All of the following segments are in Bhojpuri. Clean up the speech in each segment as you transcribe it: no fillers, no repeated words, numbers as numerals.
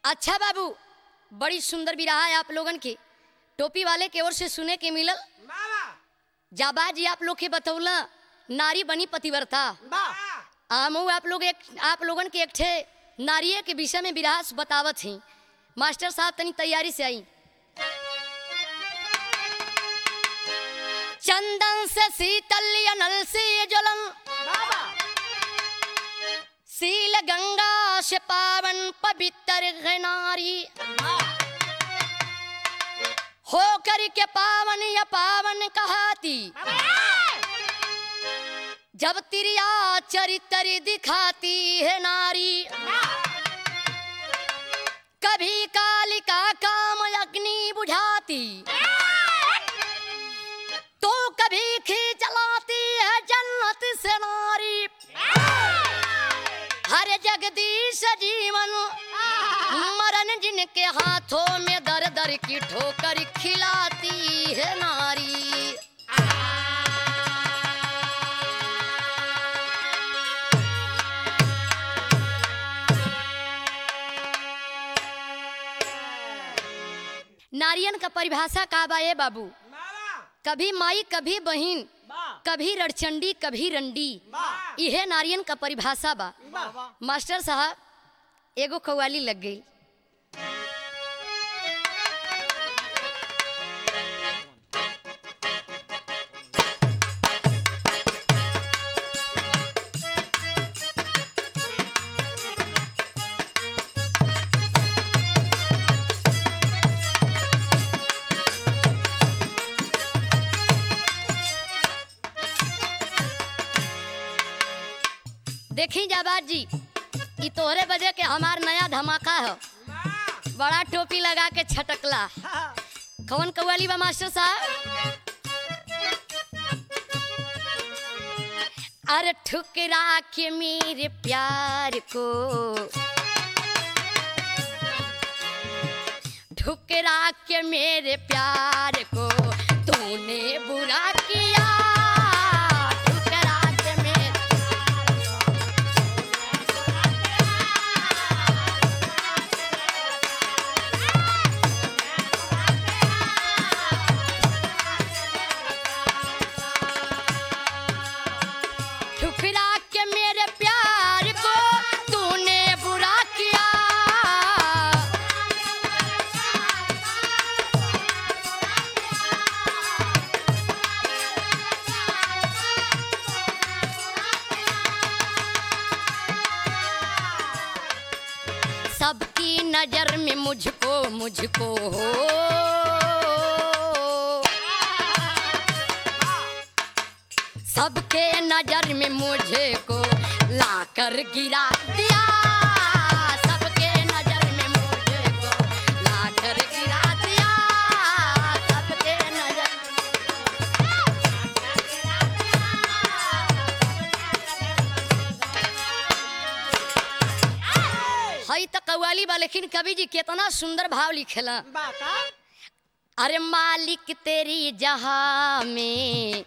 अच्छा बाबू, बड़ी सुंदर विरहा है आप लोगन की। टोपी वाले की ओर से सुने के मिलल। जाबा जी आप लोग के बतौला नारी बनी पतिव्रता। आमू आप लोगन के एक ठे नारिये के विषय में विरहा बतावत ही। मास्टर साहब तनी तैयारी से आई। चंदन से शीतल नल से ज्वलन, सील गंगा से पावन पवित्र है नारी। हो कर के पावन या पावन कहाती, जब तिरिया चरित्र दिखाती है नारी। कभी कालिका काम अग्नि बुझाती, तो कभी खींच लाती है जन्नत से नारी। हर जगदीश जीवन मरण जिनके हाथों में दर दर की ठोकर खिलाती है नारी। नारियन का परिभाषा का बा ए बाबू? कभी माई कभी बहिन, कभी रड़चंडी कभी रंडी, यह नारियन का परिभाषा बा। मास्टर साहब एगो कव्वाली लग गई। देखी जाबाज जी, ये तोहरे वजह के हमार नया धमाका है। बड़ा टोपी लगा के छटकला। कौन कव्वाली बा मास्टर साहब? अरे ठुकरा के मेरे प्यार को, ठुकरा के मेरे प्यार को तूने बुरा किया। सबकी नजर में मुझको हो, सबके नजर में मुझको लाकर गिरा दिया। सबके नजर में मुझको लाकर गिरा दिया। सबके नजर हई तो कव्वाली बा, लेकिन कवि जी कितना सुंदर भाव लिखेला। अरे मालिक तेरी जहां में,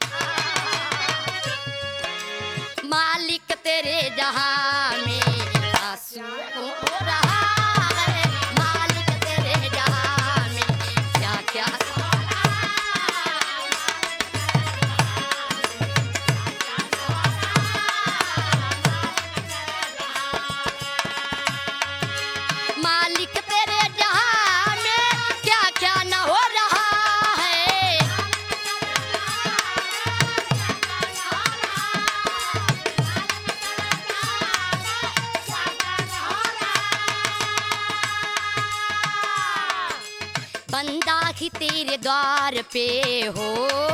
मालिक तेरे जहां में आंसू हो रहा है। मालिक तेरे जहां में क्या क्या हो रहा है। मालिक तेरे जहां में क्या क्या न हो रहा है। बंदा ही तेरे द्वार पे हो,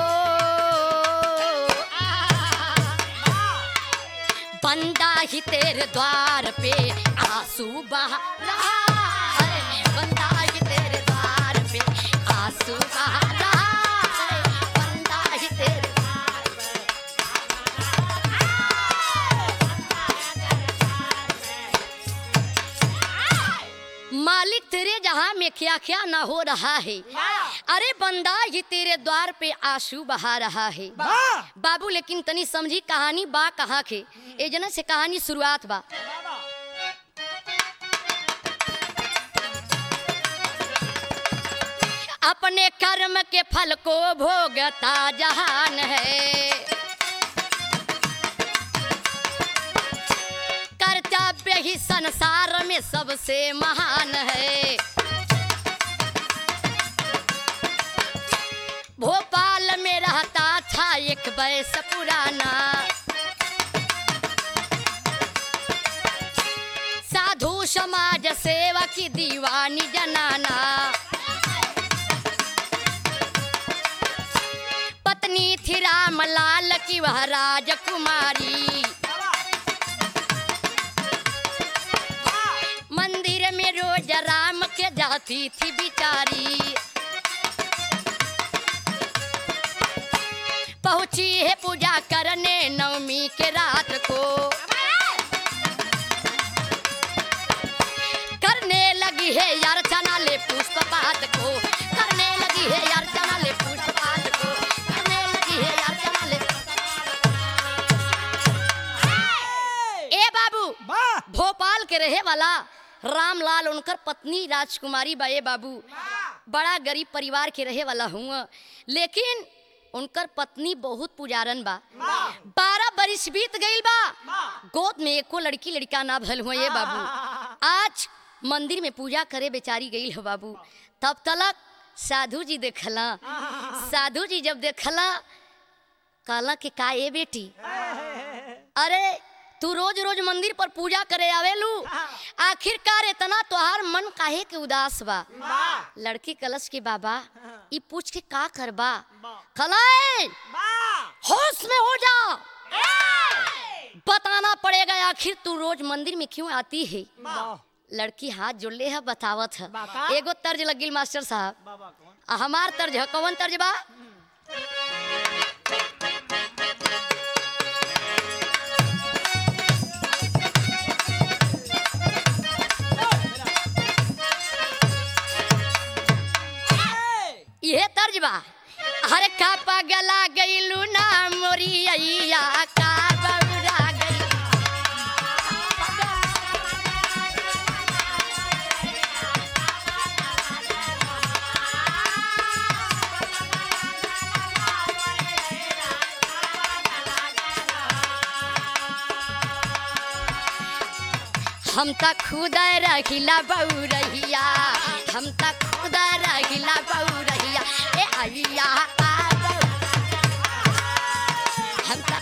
बंदा ही तेरे द्वार पे आंसू बहा रहा है। बंदा ही तेरे द्वार पे आंसू बहा रहा है। बंदा ही तेरे द्वार पे। मालिक तेरे जहां में क्या क्या ना हो रहा है। अरे बंदा ही तेरे द्वार पे आंसू बहा रहा है। बाबू लेकिन तनी समझी कहानी बा कहाँ के। ए जना से कहानी शुरुआत बा। अपने कर्म के फल को भोगता जहान है। कर्तव्य ही संसार में सबसे महान है। भोपाल में रहता था एक वैश्य पुराना, साधु समाज सेवा की दीवानी जनाना। पत्नी थी रामलाल की वह राजकुमारी, मंदिर में रोज राम के जाती थी बिचारी। पहुंची है पूजा करने नवमी के रात को, करने लगी है अर्चना ले पुष्पपात को, करने लगी है अर्चना ले पुष्पपात को, करने लगी है अर्चना ले। ए बाबू, भोपाल के रहे वाला रामलाल उनकर पत्नी राजकुमारी बाए बाबू बड़ा गरीब परिवार के रहे वाला हूँ, लेकिन उनकर पत्नी बहुत पुजारन बा। 12 बरिस बीत गईल बा, गोद में एको लड़की लड़का ना भल हुए। ये बाबू आज मंदिर में पूजा करे बेचारी गई हो बाबू। तब तलक साधु जी देखला, साधु जी जब देखला कहला कि का ए बेटी, अरे तू रोज रोज मंदिर पर पूजा करे आवेलू, आखिरकार इतना तोहार मन काहे के उदास बा? लड़की कलश के बाबा ई पूछ के का करबा? खलाए होश में हो जा, बताना पड़ेगा आखिर तू रोज मंदिर में क्यों आती है। लड़की हाथ जोड़ले है, बतावत है। एगो तर्ज लगिल मास्टर साहब, हमार तर्ज है। कौन तर्ज बा? ये तर्ज बा, हर का पगला गईलू ना मोरी अइया का बउरा गई। हम तक खुद रहिला बउरहिया, हम तक खुद रहिला बउरहिया ए अइया का हम तक।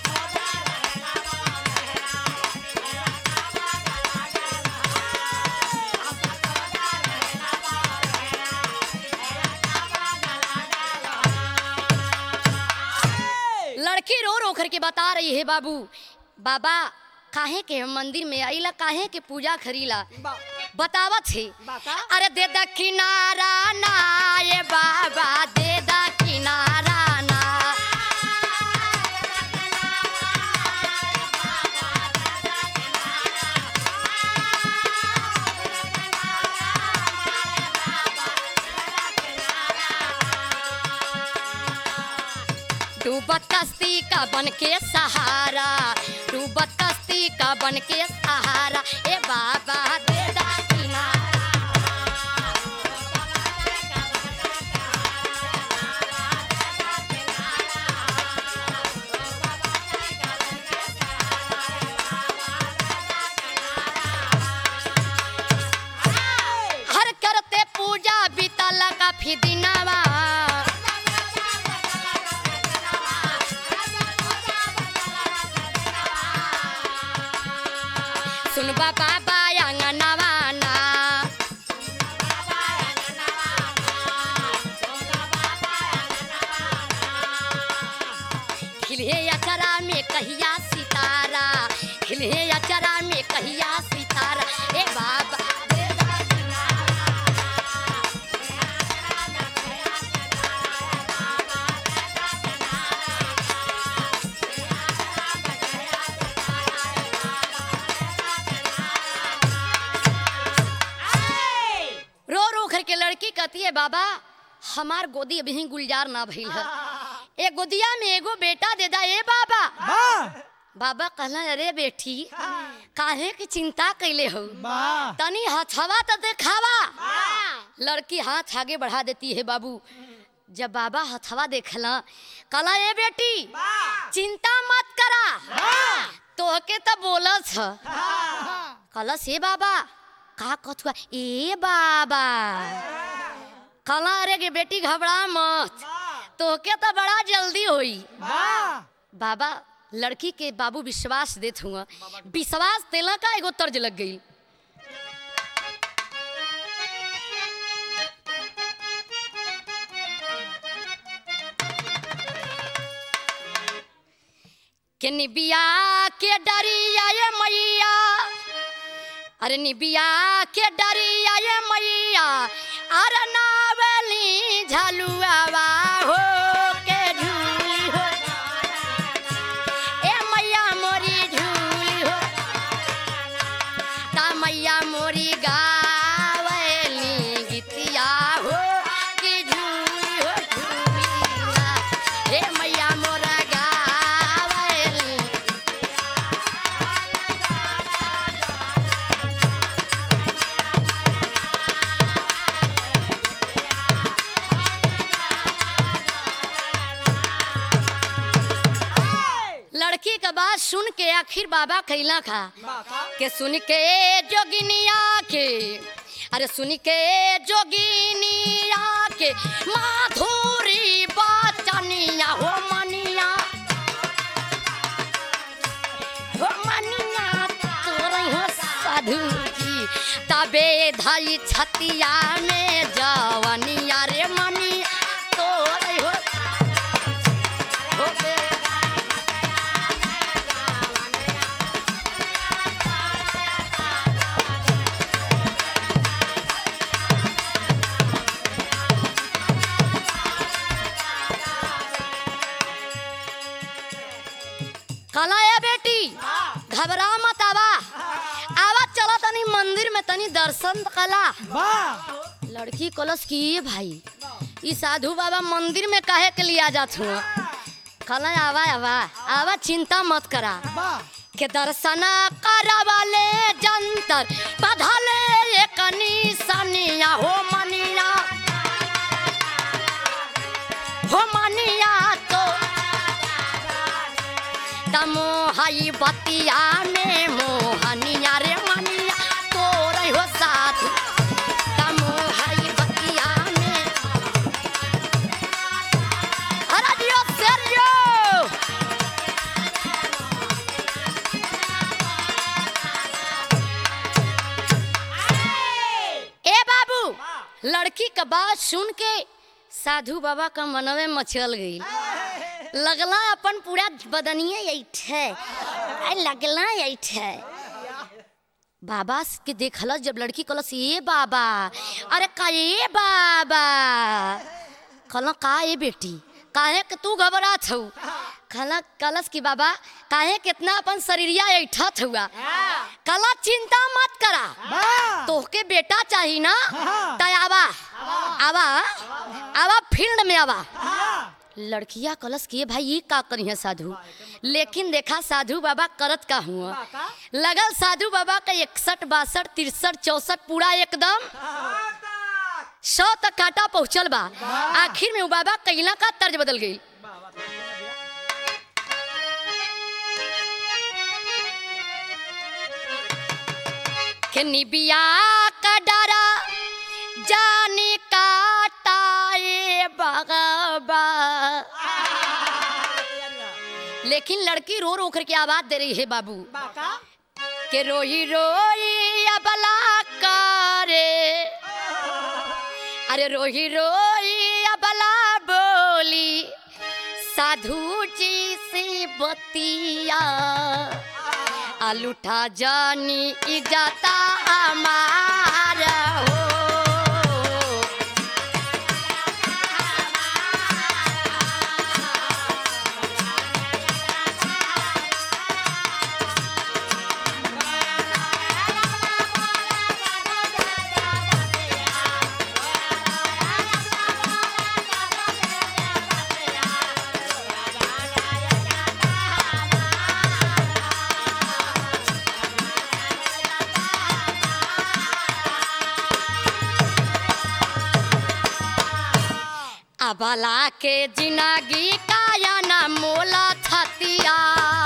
लड़की रो रो करके बता रही है बाबू, बाबा काहे के मंदिर में आइला, काहे के पूजा करीला? बतावत है। अरे दे दा किनारा ना ये बाबा, दे दा किनारा ना। डूबत कश्ती का बन के सहारा, डूबत कश्ती का बन के सहारा ए बाबा दे दा किनारा। हर करते पूजा बीतला काफी दिनवा, सुनबा बाबा अंगनवा ना। खिले अचरा में कहिया सितारा, खिले अचरा में कहिया सितारा ए बाबा। के लड़की कहती है बाबा हमार गोदी अभी गुलजार ना भइल है, ए गोदिया में एगो बेटा दे दा ए बाबा। बाबा कहला अरे बेटी काहे की चिंता कैले हो, तनी हथवा तो देखावा। लड़की हाथ आगे बढ़ा देती है बाबू। जब बाबा हथवा देखला कला ए बेटी चिंता मत करा तोहके तो बोलत ह कला से बाबा का कथुआ ए बाबा कला अरे गे बेटी घबरा मत तोहके तो बड़ा जल्दी होई। बाबा लड़की के बाबू विश्वास देत हुआ विश्वास देला का एगो तर्ज लग गई। के निबिया के डरिया ये मैया अरे निबिया के डरिया ये मैया अरे नावली झलुआवा हो के झूली हो ए मैया मोरी झूली हो ता मैया मोरी गावली गीतिया हो के झूली हो झूलिया ए मैया मोरा लड़की का बात सुन के आखिर बाबा कैला खा के सुन के जोगिनिया के अरे सुन के जोगिनिया के माधुरी बचनिया हो मनिया तोरे हो साधु जी तबे धाई छतिया में जवनिया रे मनिया तोरे हो कला है बेटी घबरा मत आवा आवा चला तनी मंदिर में तनी दर्शन कला। लड़की कलश की भाई ई साधु बाबा मंदिर में काहे के लिया जात हुआ कला आवा आवा आवा चिंता मत करा के दर्शन करावाले जंतर बधाले एक निशानिया हो मनिया तो मोहाई बतिया में मोहनिया रे मनिया तोरे हो साधु मोहाई बतिया में अरे दियो सेरियो ए बाबू लड़की का बात सुन के साधु बाबा का मनवे मचल गई लगला अपन पूरा बदनिए ऐठे लगला ऐठे बाबा के देखला जब लड़की कलस ये बाबा अरे का ये बाबा कल का ये बेटी काहे के तू घबरात हऊ कला कलस की बाबा काहे कितना अपन शरीरिया ऐठत हुआ कला चिंता मत करा तोहके बेटा चाहिए ना तयावा आवा आवा फील्ड में आवा। लड़किया कलश किए भाई ये का करी है साधु लेकिन देखा साधु बाबा करत का हुआ लगल साधु बाबा का 61 62 63 64 पूरा एकदम 100 तक काटा पहुंचल बा। आखिर में बाबा कैला का तर्ज बदल गई। के निबिया का डरा जाने काटाए बाबा लेकिन लड़की रो रो करके आवाज दे रही है बाबू के रोई रोई अबला करे अरे रोई रोई अबला बोली साधु जी से बतिया आलूठा जानी इजाता हमारा हो अबला के जिंदगी का या ना मोला थतिया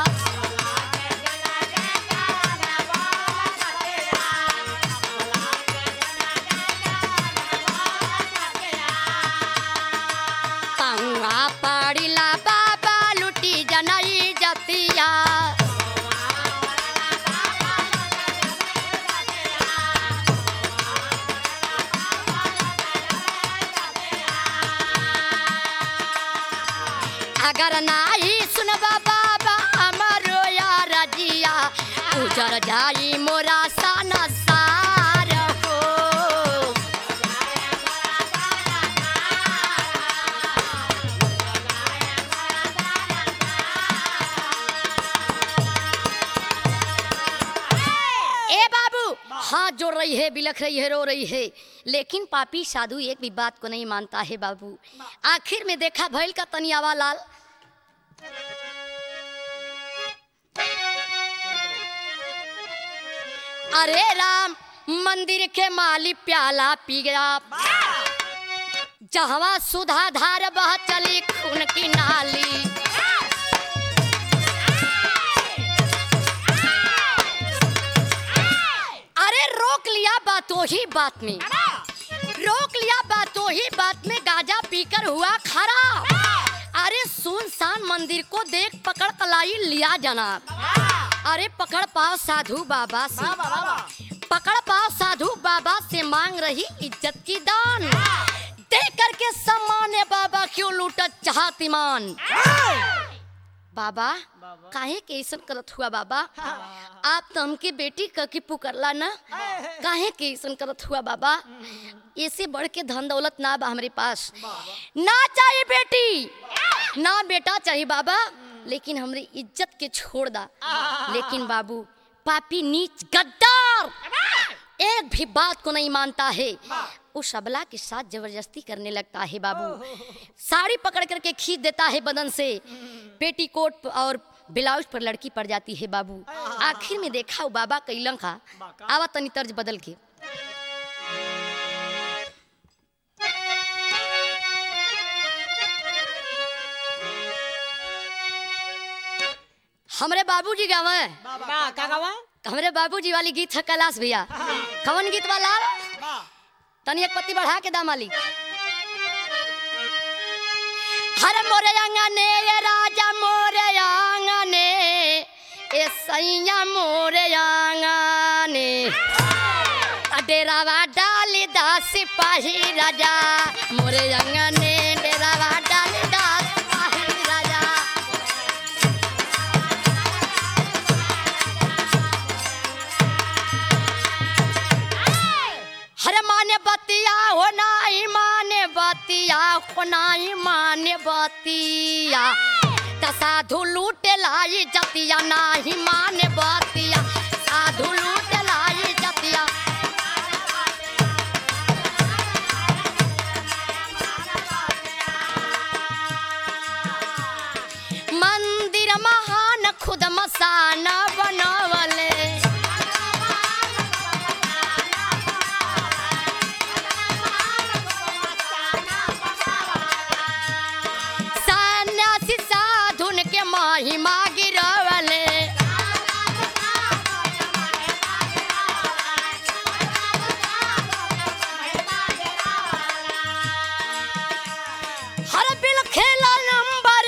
पंगा पड़िला बाबा लुटी जनई जतिया अगर नाही सुनबा बाबा हमरो या रजिया उजर जाई मोरा साना सार हो ए बाबू हाथ जोड़ रही है, बिलख रही है, रो रही है, लेकिन पापी साधु एक भी बात को नहीं मानता है बाबू। आखिर में देखा भैल का तनियावा लाल अरे राम मंदिर के माली प्याला पी गया जहवा सुधा धार बह चली खून की नाली अरे रोक लिया बातों ही बात में रोक लिया बातों ही बात में गाजा पीकर हुआ खराब अरे सुनसान मंदिर को देख पकड़ कलाई लिया जनाब अरे पकड़ पाओ साधु बाबा से पकड़ पाओ साधु बाबा से मांग रही इज्जत की दान दे करके सम्मान बाबा क्यों लूटत चाहत ईमान बाबा काहे के ऐसन करत हुआ बाबा आप तो हमके बेटी ककी पुकरला ना काहे के ऐसन करत हुआ बाबा ऐसे बढ़ के धन दौलत ना बा हमारे पास ना चाहिए बेटी ना बेटा चाहिए बाबा लेकिन हमरी इज्जत के छोड़ दा लेकिन बाबू पापी नीच गद्दार एक भी बात को नहीं मानता है उस अबला के साथ जबरदस्ती करने लगता है बाबू साड़ी पकड़ करके खींच देता है बदन से पेटीकोट और ब्लाउज पर लड़की पड़ जाती है बाबू आखिर में देखा वो बाबा कैलन का आवा तनी तर्ज बदल के हमरे बाबूजी गावे का गावा हमरे बाबूजी वाली गीत है कैलाश भैया कौन गीत वाला तनी एक पत्ती बढ़ा के दामाली हर मोरे आंगने ये राजा मोरे आंगने ए सैया मोरे आंगने डेरावा डाली दास सिपाही राजा मोरे आंगने डेरावा डाली दास सिपाही राजा हर माने बतिया हो नाई माने बतिया हो नाई माने बतिया त साधु लूटे लाई जतिया नाही माने बतिया साधु लूटे लाई जतिया मंदिर महान खुद मसाना बनवले महिमा गिरवले हर बिल खेला नंबर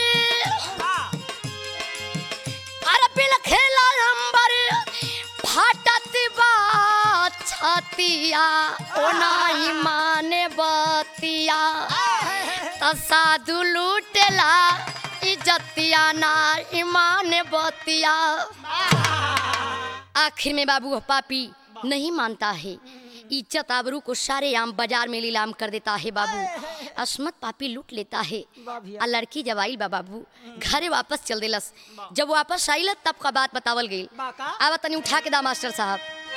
हर बिल खेला नंबर फाटत बात छतिया ओ नाही माने बतिया त साधु लूटेला इज्जतिया ना ईमान बतिया आखिर में बाबू पापी नहीं मानता है इज्जत आबरू को सारे आम बाजार में नीलाम कर देता है बाबू अस्मत पापी लूट लेता है आ लड़की जब आई बाबू घरे वापस चल देलस जब वापस आई तब का बात बतावल गई आवा तनी उठा के दा मास्टर साहब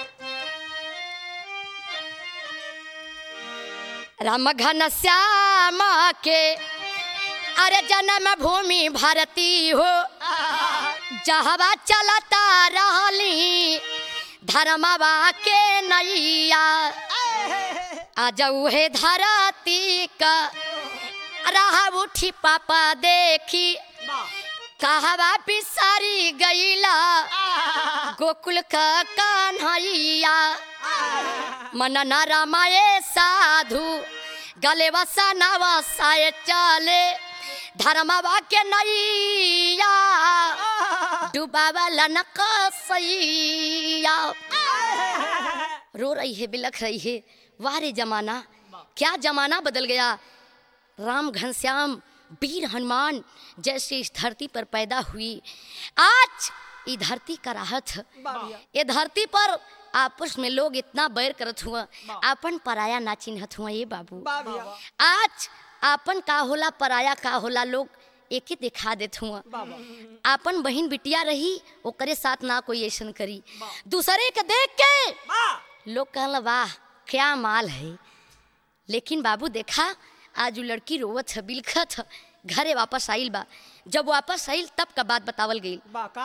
राम घन श्याम के अरे जन्म भूमि भारती हो जहवा चलता रहली धर्मवा के नैया आज उहे धरती का रहा उठी पापा देखी कहवा पिसारी गईला गोकुल का कान्हैया मनना रामाए साधु गले वसा नवसाए चले धर्मवा के नैया डुबावला न कसैया। रो रही है, बिलख रही है, वाह रे जमाना, क्या जमाना बदल गया। राम घनश्याम वीर हनुमान जैसे इस धरती पर पैदा हुई, आज ये धरती का राहत, ये धरती पर आपस में लोग इतना बैर करत हुआ, अपन पराया ना चिन्हत हुआ। ये बाबू आज आपन का होला पराया का होला लोग एक ही दिखा देत हुआ। आपन बहन बिटिया रही ओकरे साथ ना कोई ऐसा करी, दूसरे के देख के लोग कहला वाह क्या माल है। लेकिन बाबू देखा आज वो लड़की रोवत है, बिलखत है, घरे वापस आइल बा। जब वापस आइल तब का बात बतावल गई।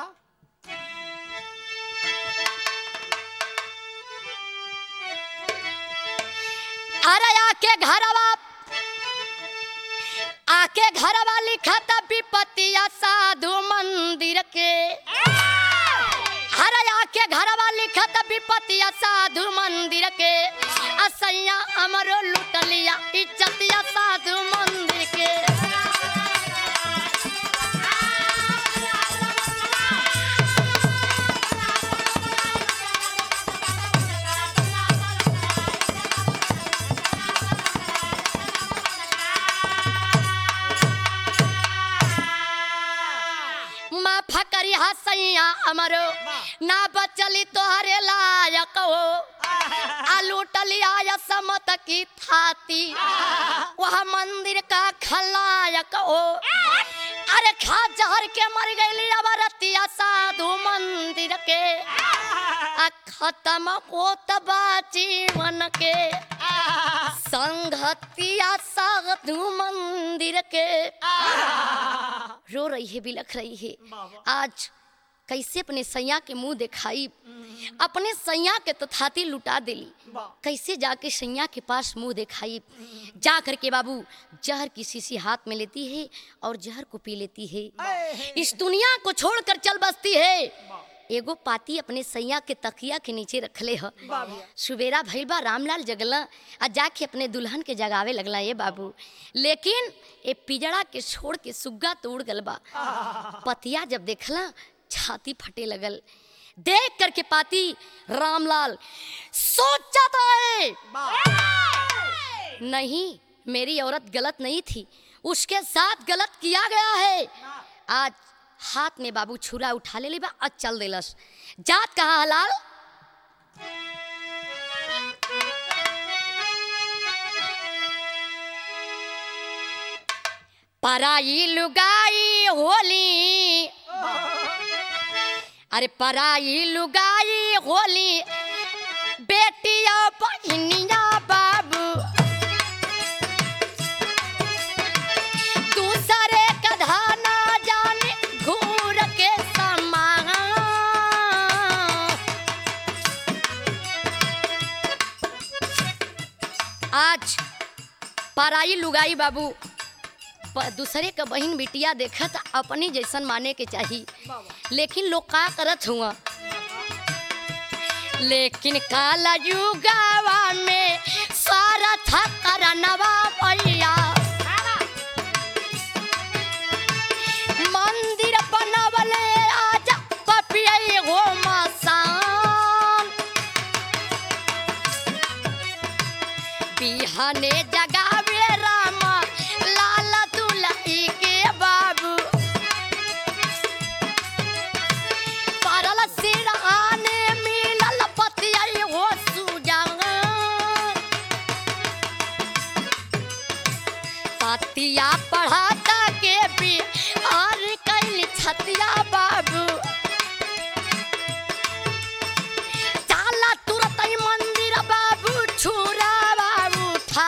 अरे आके घरवा लिखा था विपतिया साधु मंदिर के। अरे आके घरवा लिखा था विपतिया साधु मंदिर के। असैया अमरो लुट लिया इज्जतिया साधु मंदिर के। फकरी हसैया अमरो ना बचली तोहरे लायक हो। आलू टलिया समत की थाती वह मंदिर का खलायक हो। अरे खा जहर के मर गई अवरतिया साधु मंदिर के। खत्म होत बा जीवन के संगतिया साधु मंदिर के। रो रही है, बिलख रही है, आज कैसे अपने सैया के मुंह दिखाई, अपने सैया के तथाती लुटा दिली, कैसे जाके सैया के पास मुंह दिखाई। जा करके बाबू जहर की शीशी हाथ में लेती है और जहर को पी लेती है। इस दुनिया को छोड़कर चल बसती है। एगो पाती अपने सैया के तकिया के नीचे रखले ह। सुबेरा भइल बा, रामलाल जगला आ जाके अपने दुल्हन के जगावे लगला। ये बाबू लेकिन ए पिजड़ा के छोड़ के सुग्गा तो उड़ गल बा। पतिया जब देखला छाती फटे लगल। देख करके पाती रामलाल सोचा है नहीं मेरी औरत गलत नहीं थी, उसके साथ गलत किया गया है। आज हाथ में बाबू छुरा उठा ले बा, आज चल देलस। जात कहा हलाल पराई लुगाई होली। अरे पराई लुगाई होली बेटिया बहनिया बाबू दूसरे कधा ना जाने घूर के समान। आज पराई लुगाई बाबू दूसरे का बहन बिटिया देखत अपनी जैसन माने के चाहिए। लेकिन लोग का करत हुआ, लेकिन काला युगावा में सारा था करनवा भैया। मंदिर बनवले आज पपियाई हो मसान। बिहाने जगावे राम लाल दुलही के बाबू। परल सिरहाने मिलल पतियाई हो सुजान। पतिया पढ़ाता के भी और कैल छतिया बाबू। चाला तुरत मंदिर बाबू छुरा बाबू था।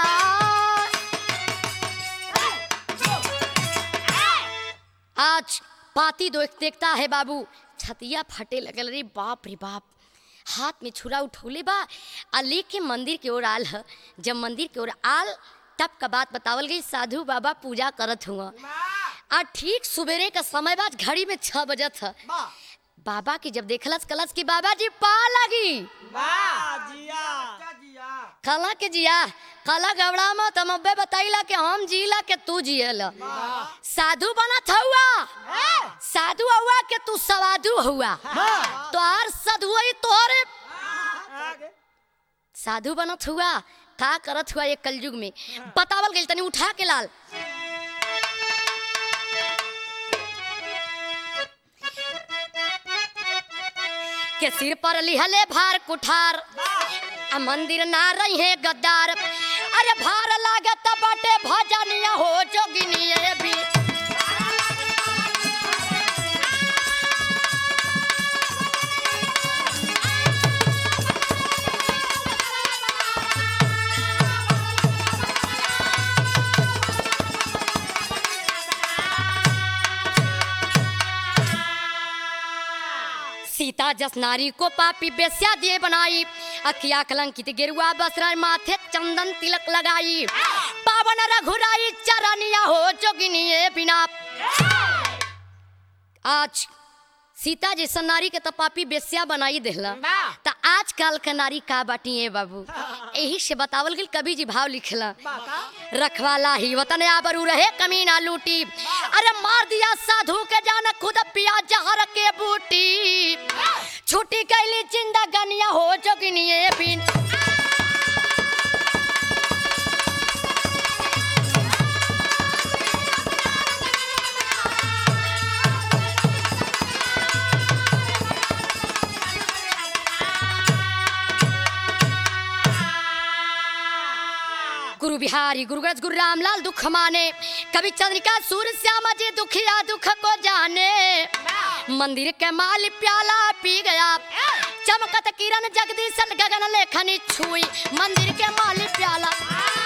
आज पाती देखता है बाबू छतिया फटे लगल। रे बाप रे बाप, हाथ में छुरा उठौले बा आ लेके मंदिर के ओर आल है। जब मंदिर के ओर आल तब का बात बतावल गई। साधु बाबा पूजा करत हुआ आ ठीक सुबेरे का समय बाद घड़ी में 6 बजत है। बाबा की जब देखलस कलस की बाबा जी पा लगी कला के जिया कला गवड़ा में तमब्बे बताइला कि हम जीला के तू जियल। साधु बनत हुआ साधु हुआ के तू सवाधु हुआ तो आर साधु ही तोहरे साधु बनत हुआ का करत हुआ ये कलयुग में बतावल गई। तनी उठा के लाल के सिर पर लिहले भार कुठार आ मंदिर ना रही है गद्दार। अरे भार लागत बाटे भजनिया हो जोगिनिए भी सीता जस नारी को पापी बेस्या दिए बनाई। अखिया कलंकित गेरुआ बसरा माथे चंदन तिलक लगाई। पावन रघुराई चरनिया हो जोगिनिए बिना। आज सीता जैसा नारी के तो पापी बेस्या बनाई देला तो आजकल के नारी का बाटी है बाबू। यही से बतावल गई कवि जी भाव लिखला रखवाला ही वतन आबरू रहे कमीना लूटी। अरे मार दिया साधु के जान खुद पिया जहर के बूटी। छुट्टी कैली जिंदा गनिया हो जोगिनिए बिन। गुरु बिहारी गुरुगज गुरु रामलाल दुख माने। कवि चंद्रिका सूर्य श्यामा जी दुखिया दुख को जाने। मंदिर के माली प्याला पी गया चमकत किरण जगदीश गगन लेखनी छुई। मंदिर के माली प्याला